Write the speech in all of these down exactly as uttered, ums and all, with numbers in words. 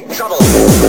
trouble.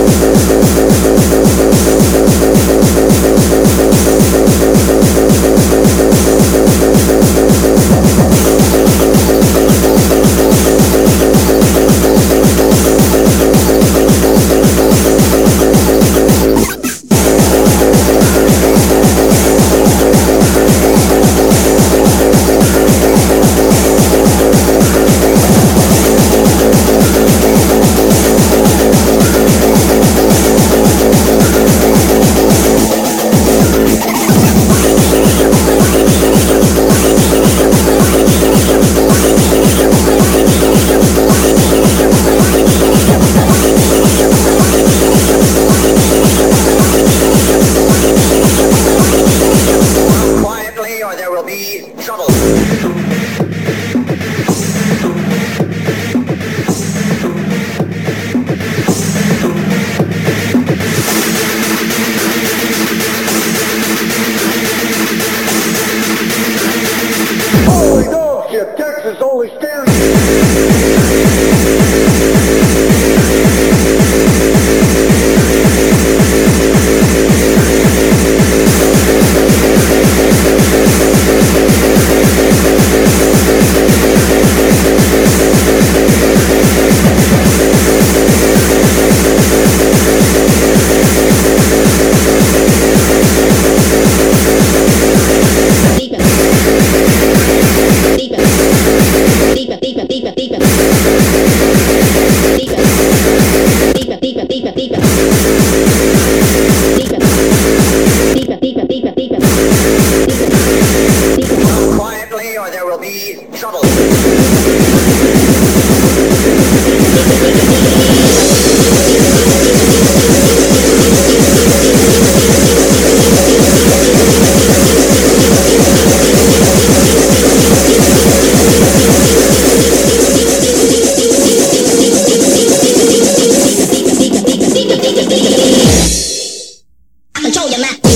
Texas only stands. Quietly, or there will be trouble. Control your mind.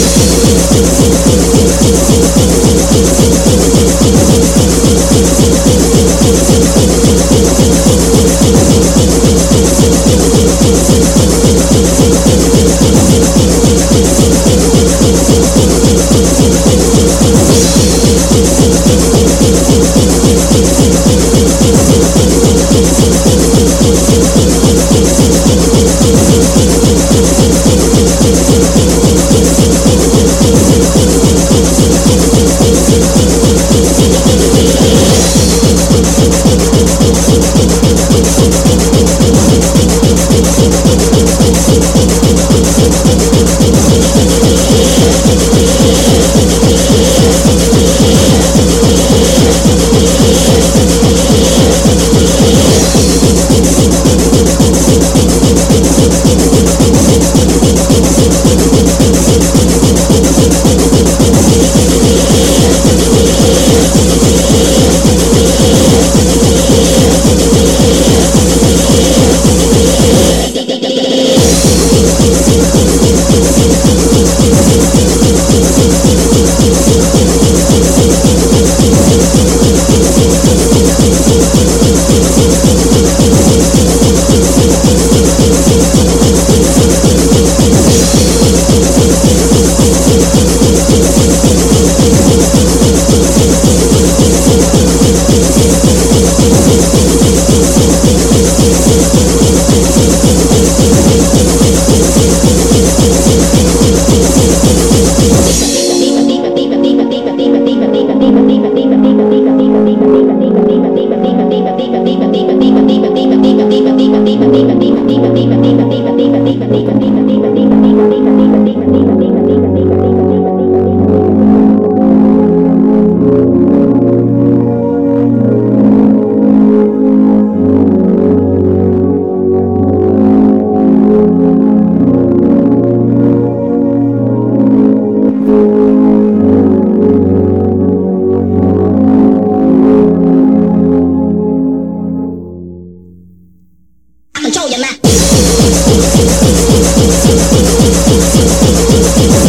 Control your mind.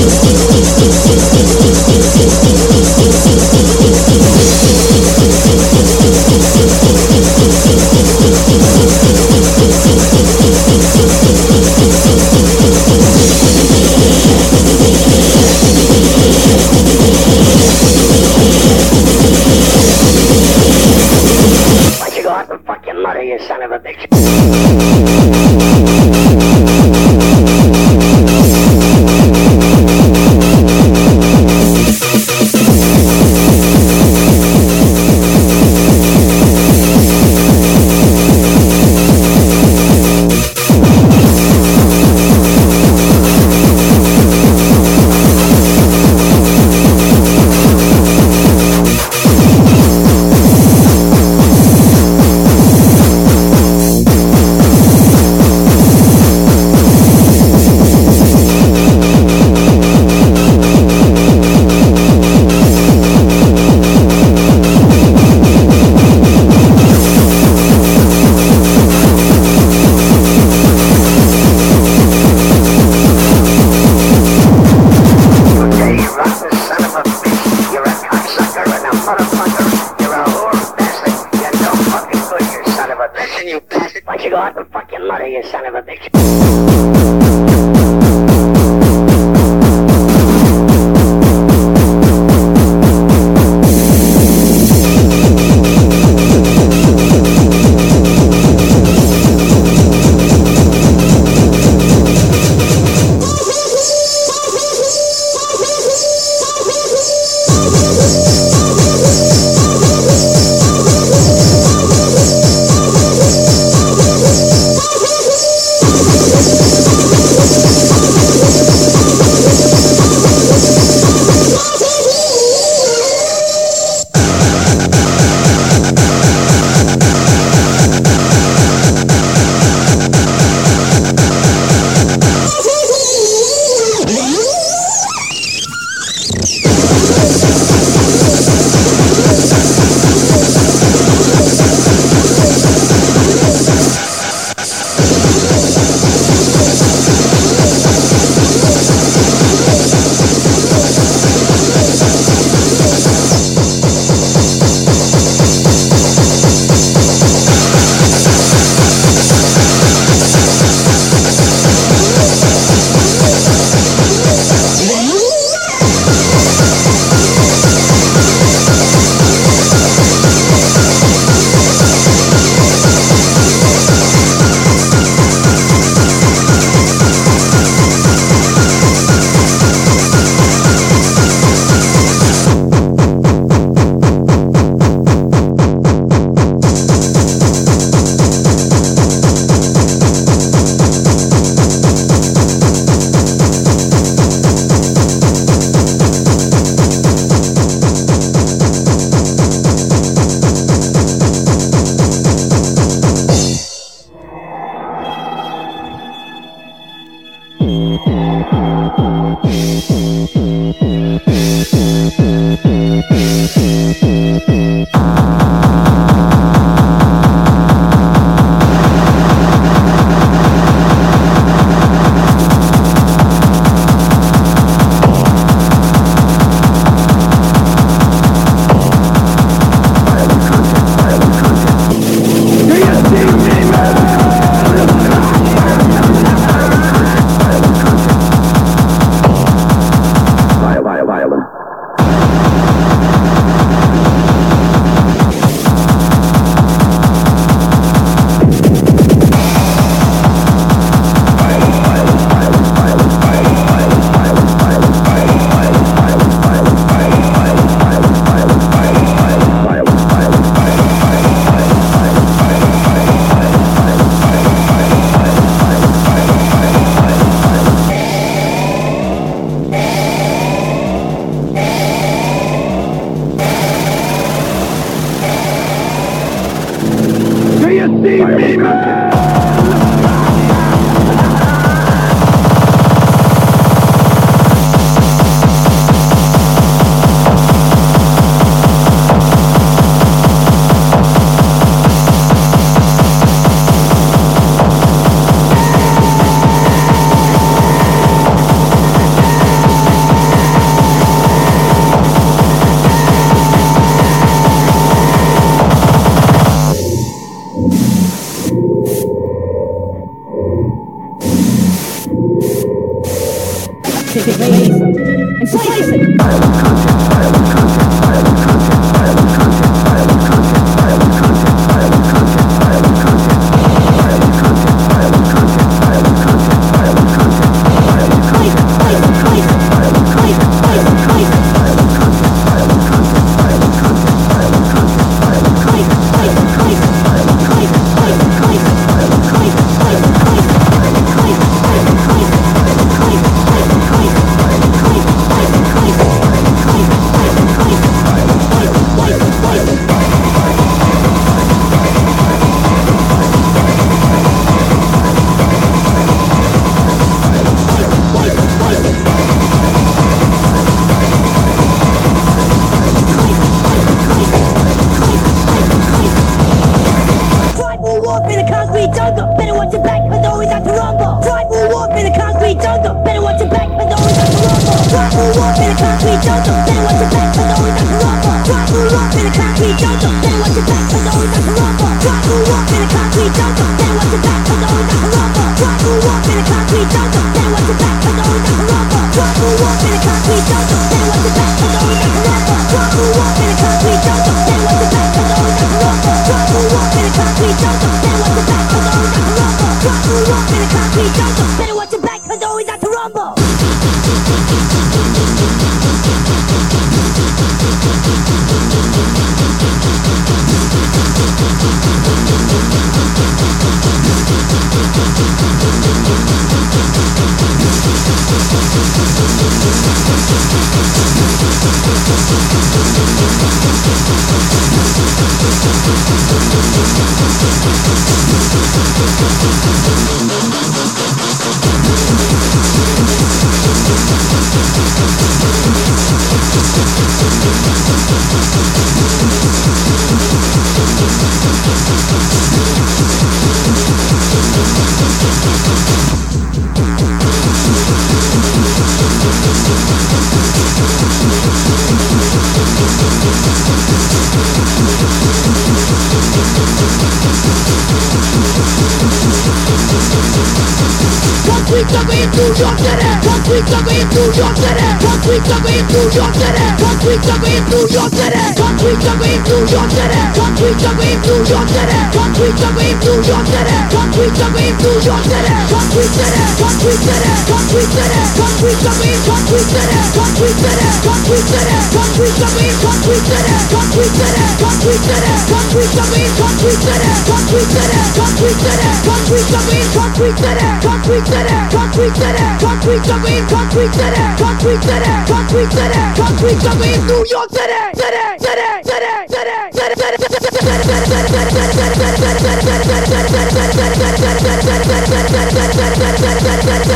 Concrete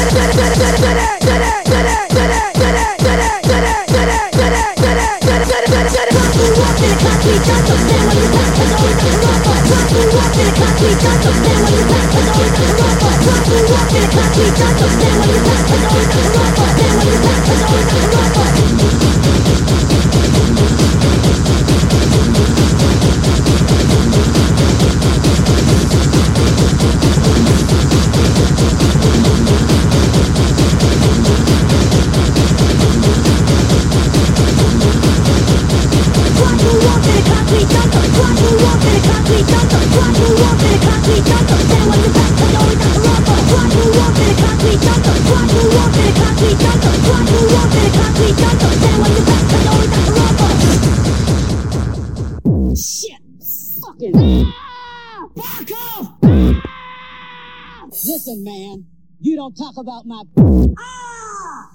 Shit! Fucking... Ah! Back off! Listen, man. You don't talk about my... Ah!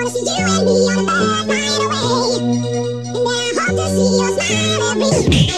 see you and me on the bed right away. And I hope to see your smile every day.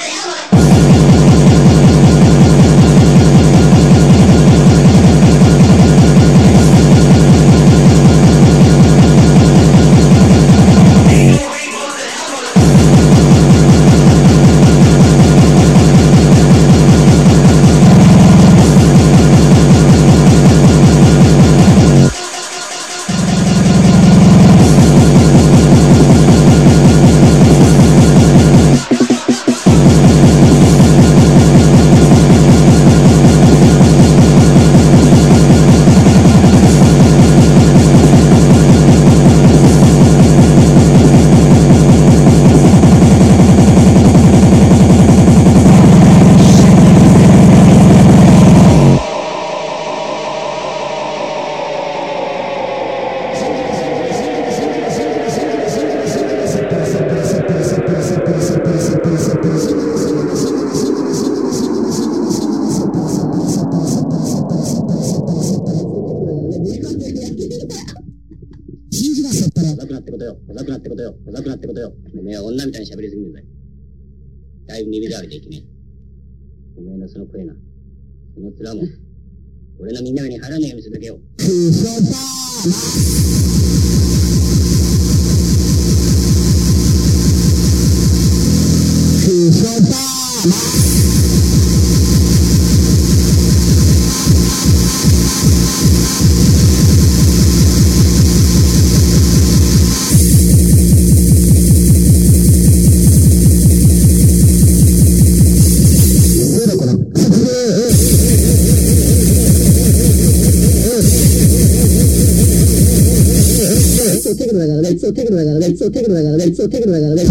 だいぶ耳障りできねえ。お前のその声な、その面も、俺のみんなに入らねえようにするだけよ。そうテクノだからね、そうテクノだからね、そうテクノだからね。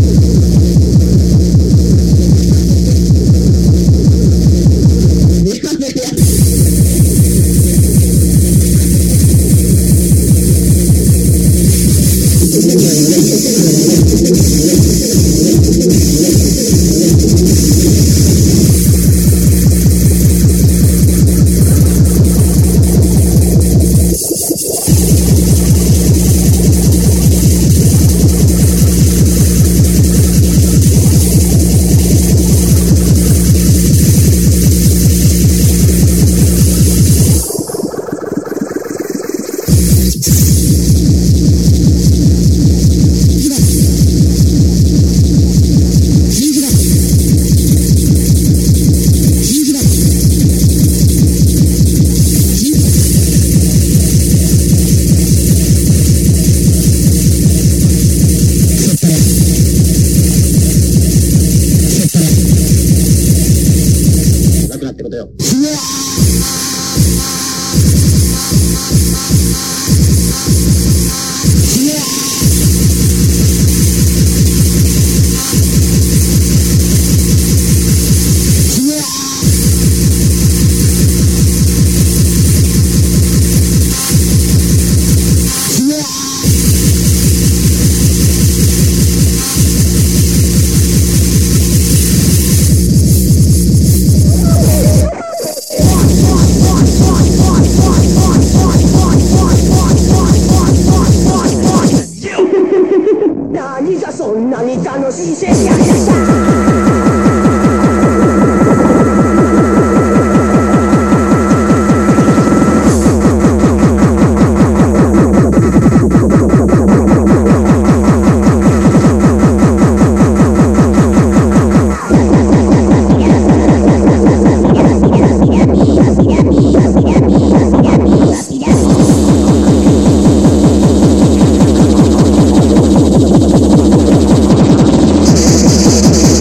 You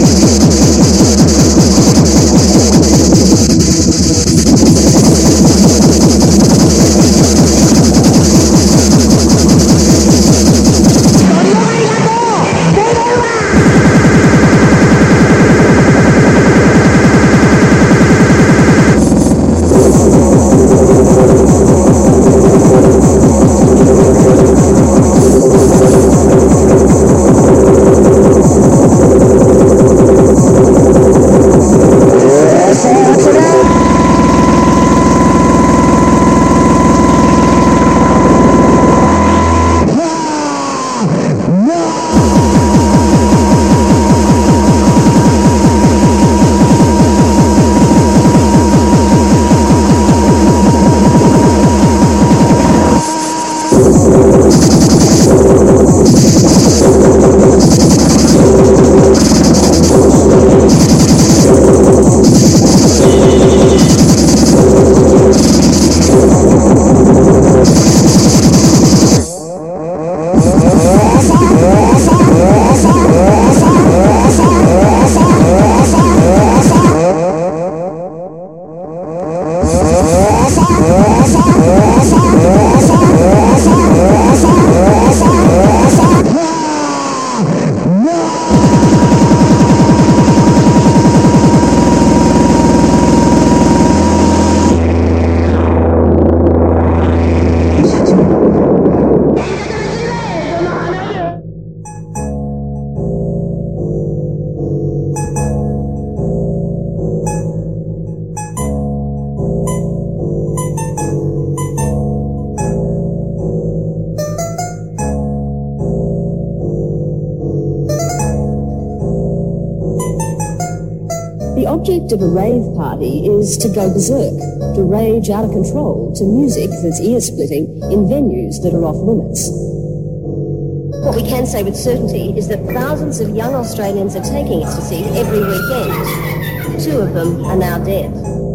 object of a rave party is to go berserk, to rage out of control to music that's ear-splitting in venues that are off limits. What we can say with certainty is that thousands of young Australians are taking ecstasy every weekend. Two of them are now dead.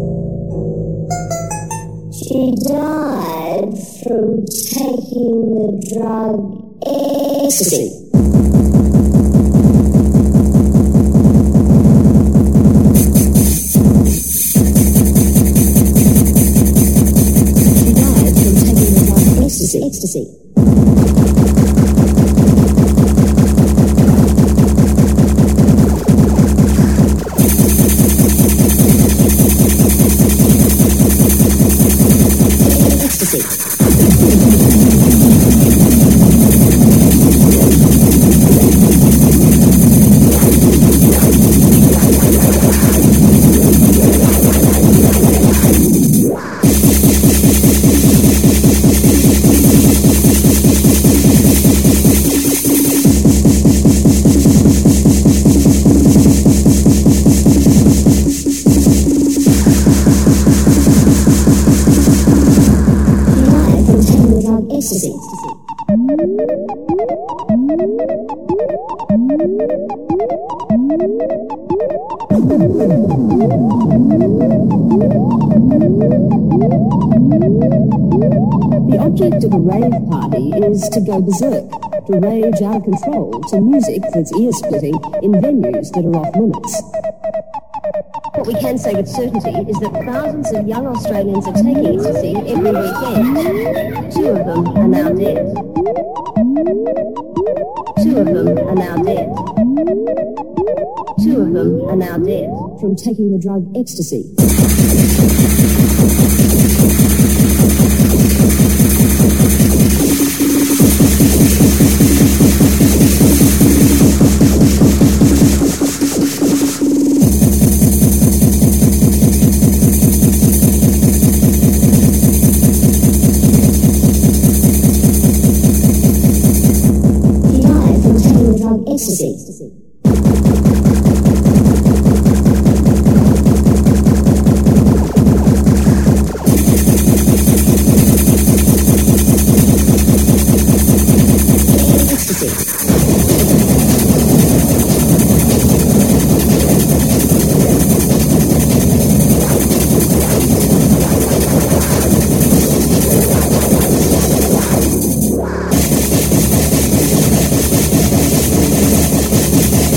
She died from taking the drug ecstasy. Ecstasy. Ecstasy. The object of a rave party is to go berserk, to rage out of control to music that's ear-splitting in venues that are off limits. What we can say with certainty is that thousands of young Australians are taking ecstasy every weekend. Two of them are now dead. Two of them are now dead. Two of them are now dead from taking the drug ecstasy. Ecstasy. Ecstasy.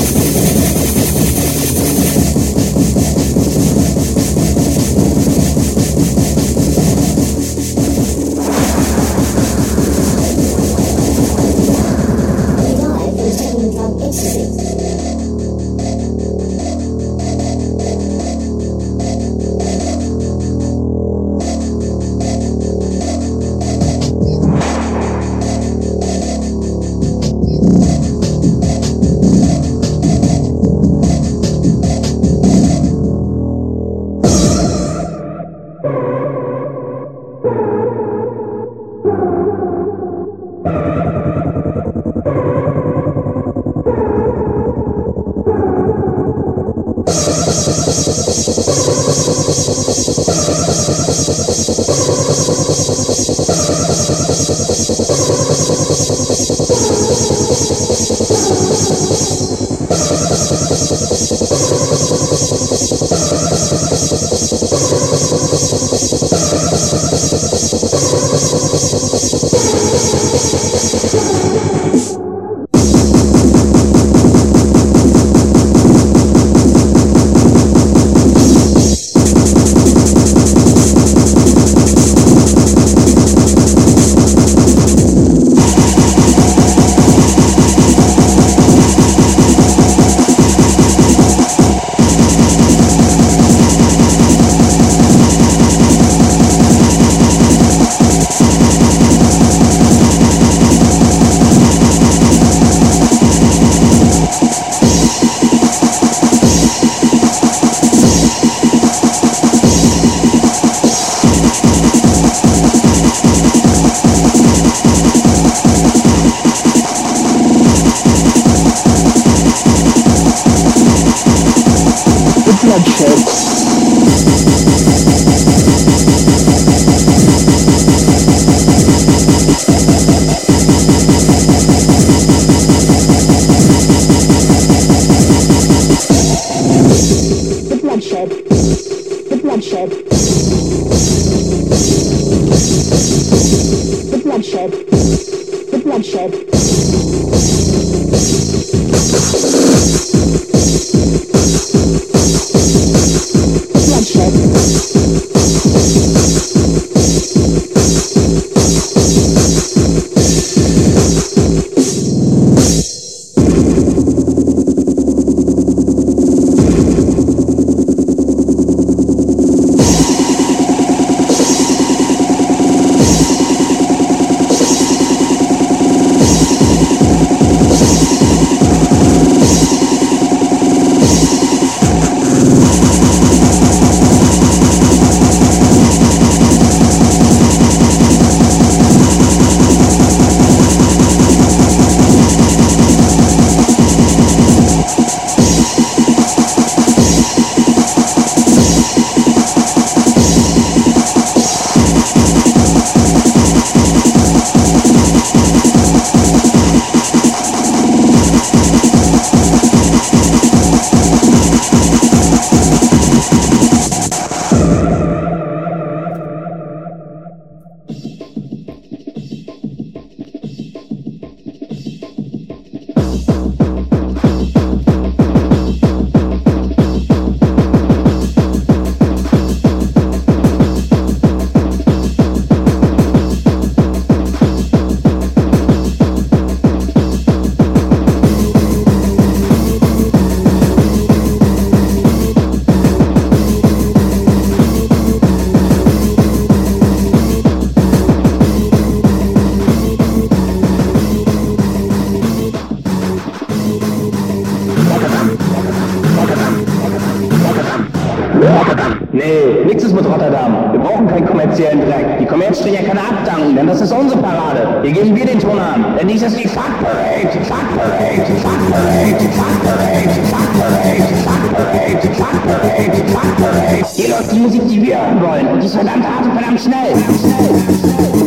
Nee, nix ist mit Rotterdam. Wir brauchen keinen kommerziellen Dreck. Die Kommerz stehen ja keine abdanken, denn das ist unsere Parade. Hier geben wir den Ton an, denn dies ist die Fuck Parade, Fuck Parade, Fuck Parade, Fuck Parade, Fuck Parade, Fuck Parade, Fuck Parade, Fuck Parade. Hier läuft die Musik, die wir hören wollen, und die ist verdammt hart und verdammt schnell, verdammt schnell, verdammt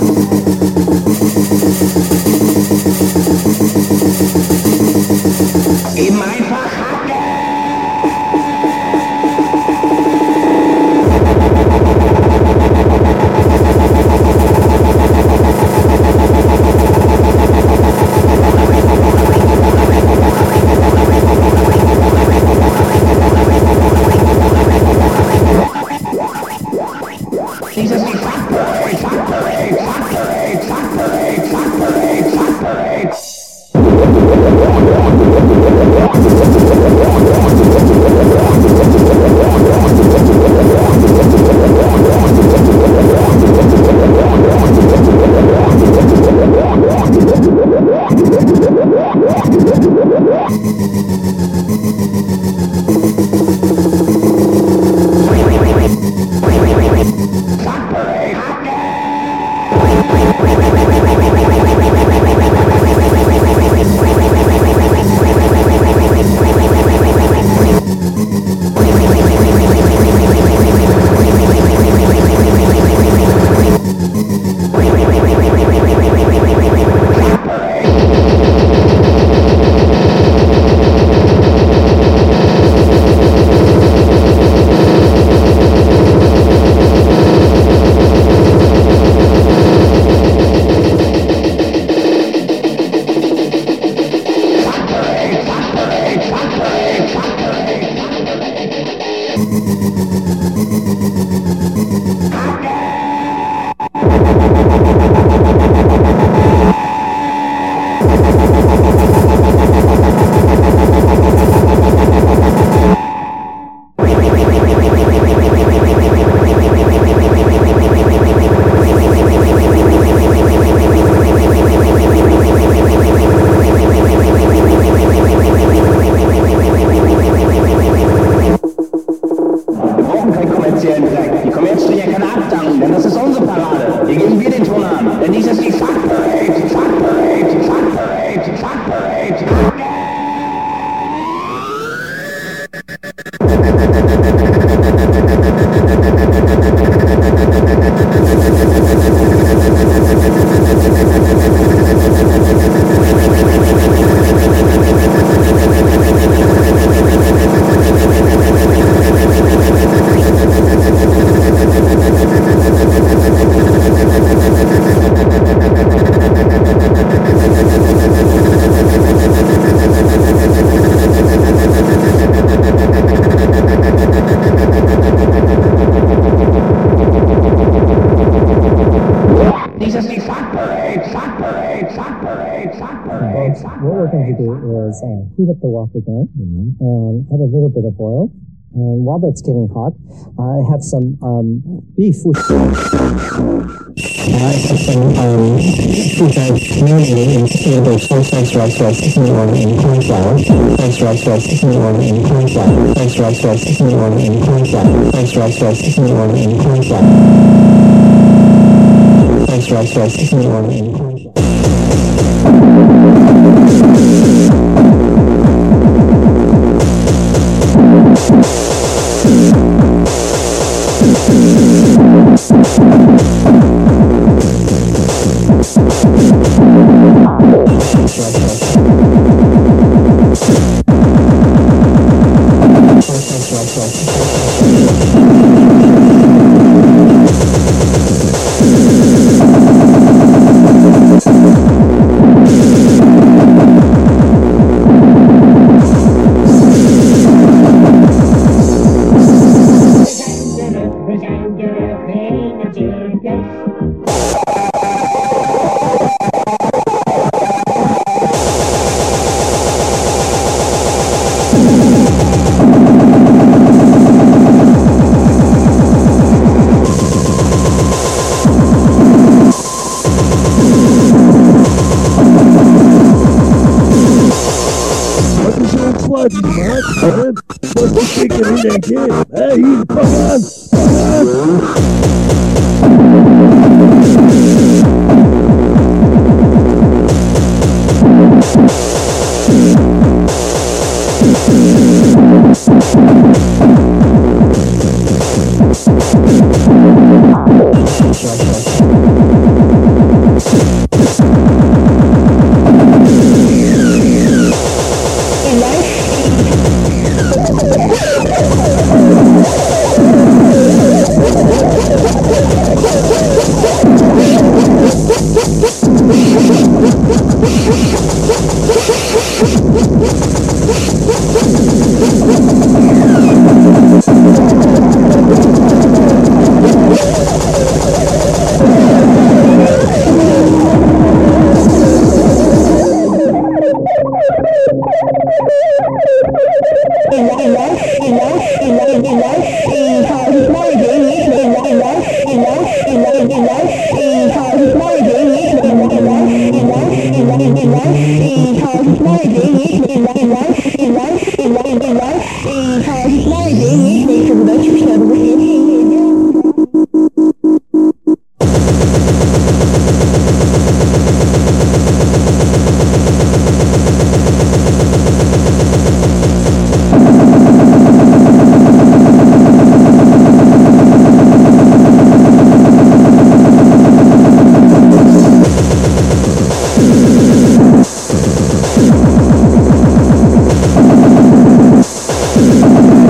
schnell. Eben einfach Hacke! Jesus, die Fuck Parade, Fuck Parade, Fuck Parade, Fuck Parade, Fuck Parade, Fuck Parade. Die Kommerz stehen ja keine abdanken, denn das ist unsere Parade. Hier geben wir den Ton an, denn dies ist die Fuck Parade, Fuck Parade, Fuck Parade, Fuck Parade, Fuck Parade. what we're going to do is uh, heat up the wok again mm-hmm. and add a little bit of oil. And while that's getting hot, I have some um, beef with I have some um, beef I've marinated in either French rice rice rice or in corn flour, French rice rice or in corn flour, French rice rice or in corn flour, French rice rice or in corn flour, French rice rice or in corn flour. You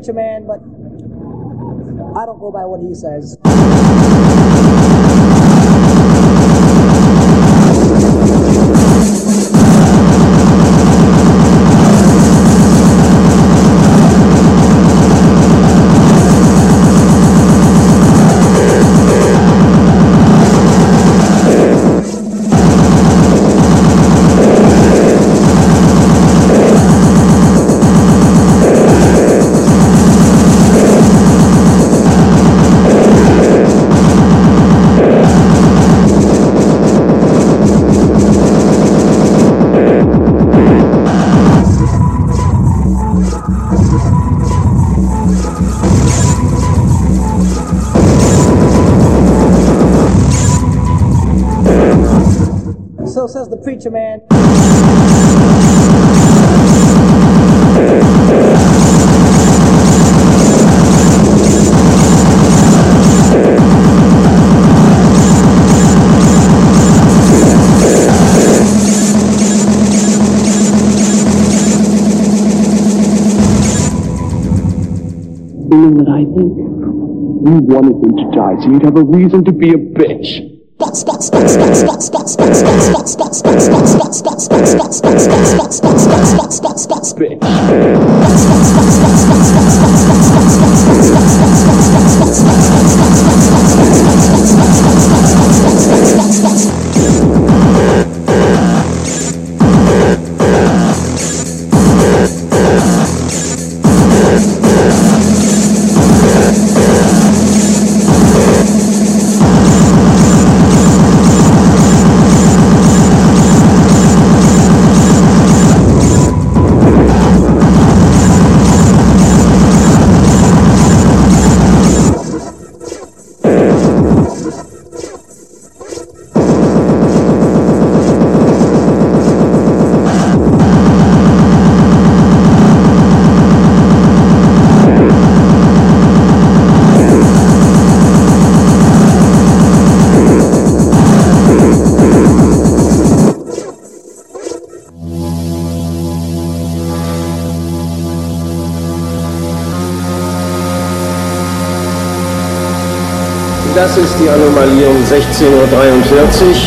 preacher man, but I don't go by what he says. So says the preacher man. You know what I think? You wanted them to die so you'd have a reason to be a bitch. Das ist die Anomalie um sechzehn Uhr dreiundvierzig.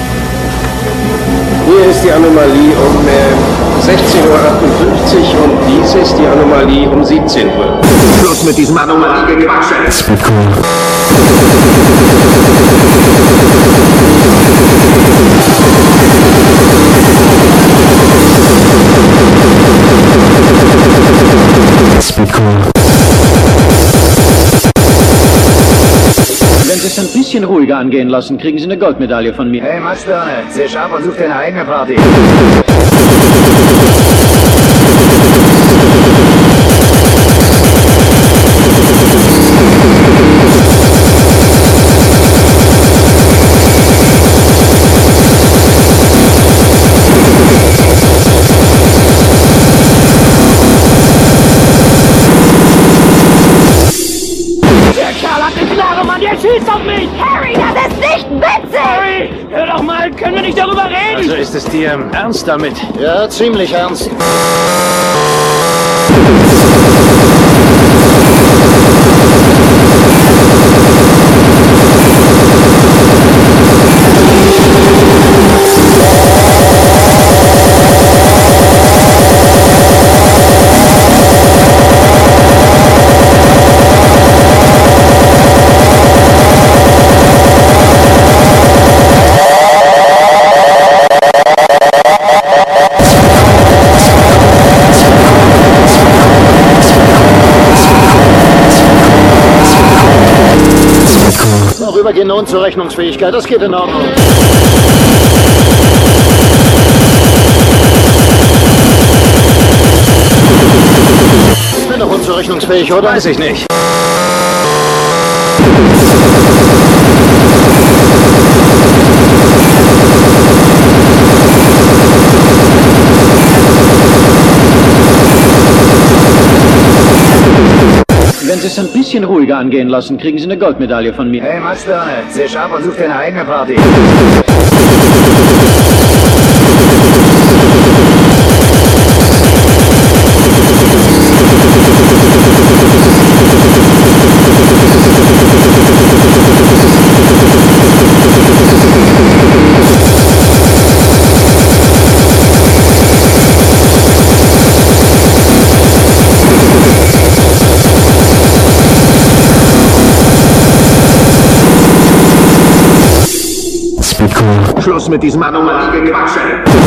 Hier ist die Anomalie um äh, sechzehn Uhr achtundfünfzig und dies ist die Anomalie um siebzehn Uhr. Schluss mit diesem Anomaliegequatsche. Wenn Sie es ein bisschen ruhiger angehen lassen, kriegen Sie eine Goldmedaille von mir. Hey Matschbirne, seh scharf und such dir eine eigene Party. Der schießt auf mich! Harry, das ist nicht witzig! Harry, hör doch mal, können wir nicht darüber reden? Also ist es dir ernst damit? Ja, ziemlich ernst. Rübergehen und zur Rechnungsfähigkeit, das geht in Ordnung. Ich bin doch unzurechnungsfähig, oder? Weiß ich nicht. Wenn Sie es ein bisschen ruhiger angehen lassen, kriegen Sie eine Goldmedaille von mir. Hey Matschbirne, seh scharf und such dir eine eigene Party. Schluss mit diesem Anomalie-Gequatsche.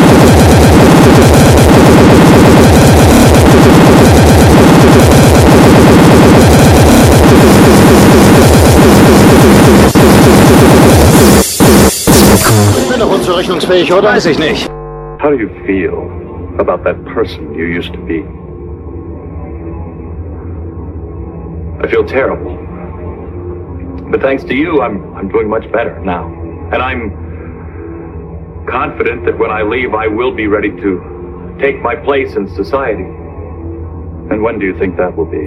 Ich bin doch unzurechnungsfähig, oder? Weiß ich nicht. How do you feel about that person you used to be? I feel terrible. But thanks to you, I'm, I'm doing much better now. And I'm confident that when I leave, I will be ready to take my place in society. And when do you think that will be?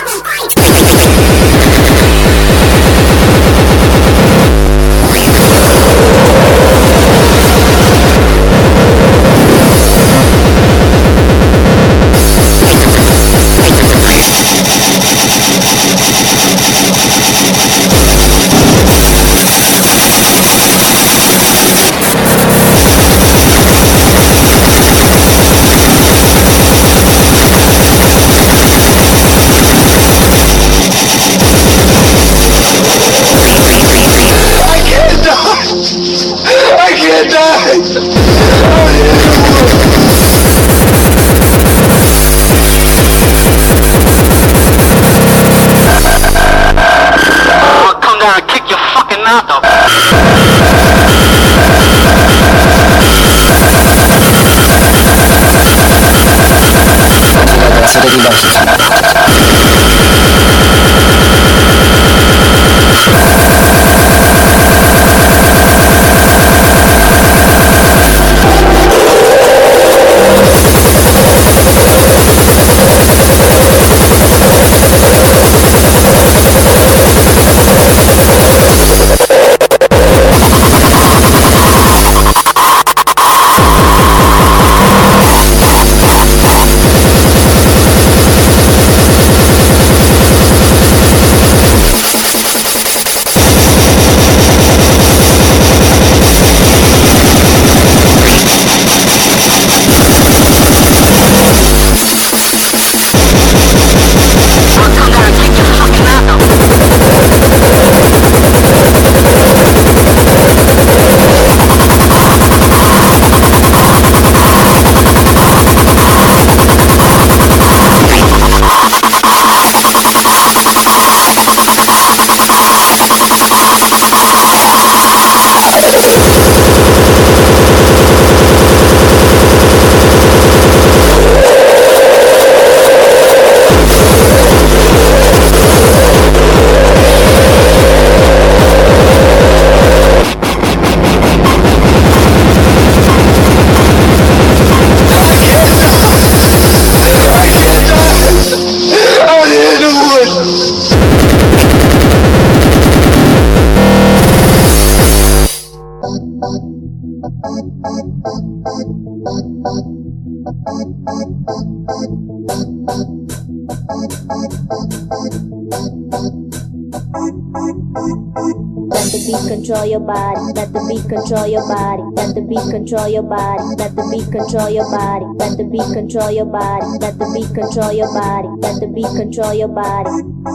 Control your body, let the beat control your body, let the beat control your body, let the beat control your body, let the beat control your body, let the beat control your body, let the beat control your body.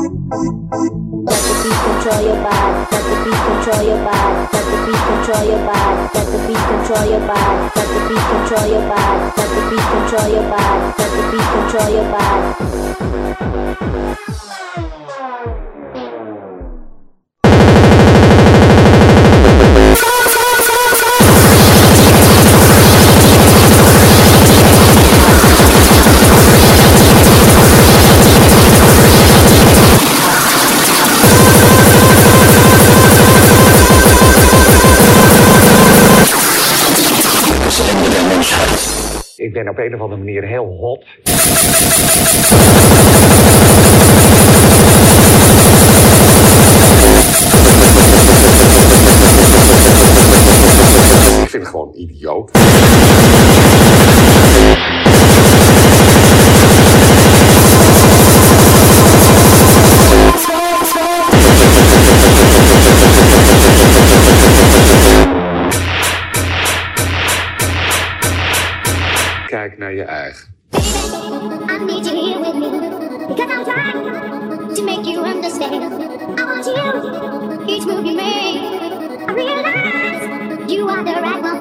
Let the beat control your body, let the beat control your body, let the beat control your body, let the beat control your body, let the beat control your body, let the beat control your body, let the beat control your body. Ik ben op een of andere manier heel hot. Ik vind het gewoon idioot. Kijk naar je eigen. I need you here with me, because I'm trying to make you understand. I want you, each move you make. I realize you are the right one.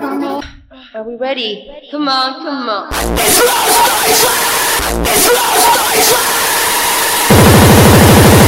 Are we ready? Come on, come on. It's lost, I swear! It's lost, I swear!